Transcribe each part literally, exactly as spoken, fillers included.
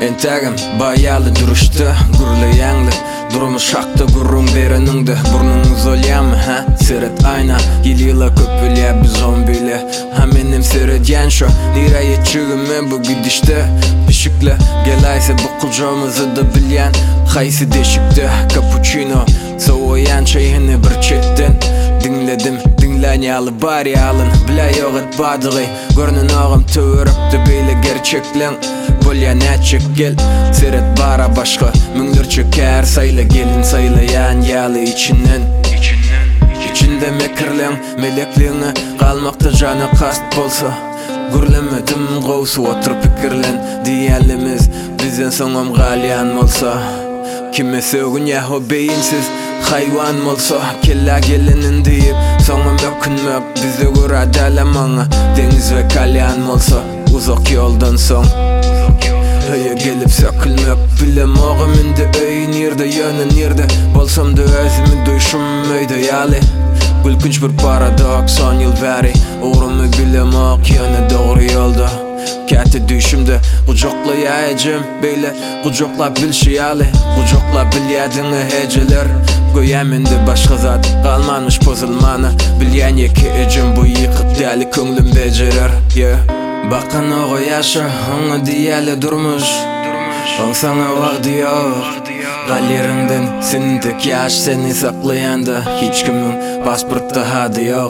Entagim bayalı duruşta gurlu yanlı Durmuş şakta gurrun bereningde Burnunuz olyam ha Seret ayna Yılıyla köpülya bir zombiyle Ha menim seret yan şu Niraya çığımı bu gidişte Pişikle gelayse bu kulcamızı da bilyen Haysi deşikte Cappuccino Soğuyan çayını bir çetten Dinledim dinlenyalı bari alın Bila yoğurt badığı Görünün ağım tövürüptü beyle gerçeklen Bolya netçek gel Seret bara başka Müngler çöker sayla gelin sayla yan yalı içinden İçinde mekirlen melekliğine Kalmakta canı kast bolsa Gürlemedim gavsu oturup pikirlen Diyelimiz bizden sonum galyan olsa Kime sögün yahu beyinsiz hayvan olsa Kella gelinin deyip sonum ökünmöp Bizi gör adalamana Deniz ve kalyan olsa Uzak yoldan son Höye gelip sökülmöp Bilem oğum indi öy nirde yönü nirde Bolsam da özümü duyşum öyde yali Gülkünç bir paradoks son yıl beri Uğrumu bilem oğ yönü doğru yolda Kati düşümde kucaklayacağım Beyle kucakla bil şiyali Kucakla bil yadını heceler Göyeminde başka zat kalmamış pozulmanı Bilyen yeki ecim bu yıkıp deli könglim becerer yeah. Bakın oğu yaşa onu diyeli durmuş On sana vakti yok Galerinden senin tek yaş seni saklayanda Hiç kimin pasportta hadı yok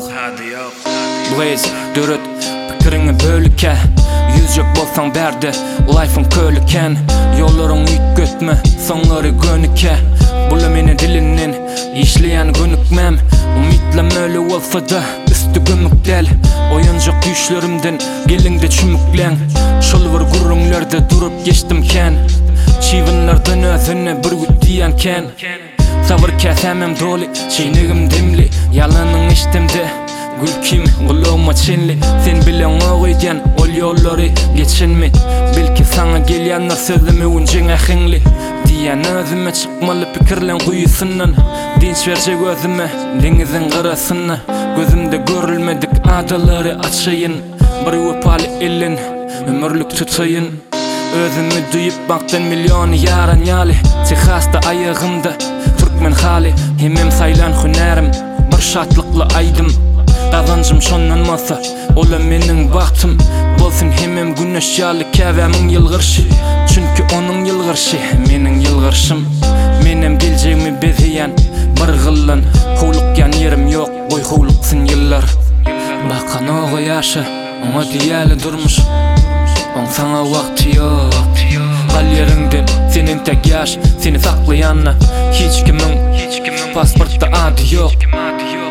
Blaze dörüt pikirini bölüke Yüz yok bolsan berdi Life'ın kölüken Yolların yük götme sonları gönüke Bulu meni dilinin işleyen gönükmem Umitlem öyle olsa da üstü gömük del Oyuncak güçlerimden gelinde çümüklen Şolver gurrunlarda durup geçtimken Çivinlerden özüne bir güt diyenken Savır kesemem doli çiğnigim dimli Yalanın iştimde Gül kim guluma çinli Sen bilen oğuyken ol yolları geçinmi Belki sana gelyenler sözümü uncun ahingli Diyen özüme çıkmalı pikirlen kuyusundan Dinç verecek özüme denizin karasını Gözümde görülmedik adaları açayın Bir öpali elin ömürlük tutayın Özümü duyup baktın milyon yaran yali Texas'ta ayağımda Türkmen hali Hemem saylan hünerim Bir şatlıklı aydım Kazancım şonlanmasa Ola menin baktım Bolsun hemem güneş yalı kevemin yılgırşı Çünkü onun yılgırşı menin yılgırşım Menem geleceğimi bezeyen bir gıllan Huluk yan yerim yok Boy huluksun yıllar Bakan oğu yaşa Ona diyeli durmuş On sana vakti yok Galerinden senin tek yaş Seni saklayanla Hiç kimin Pasportta adı yok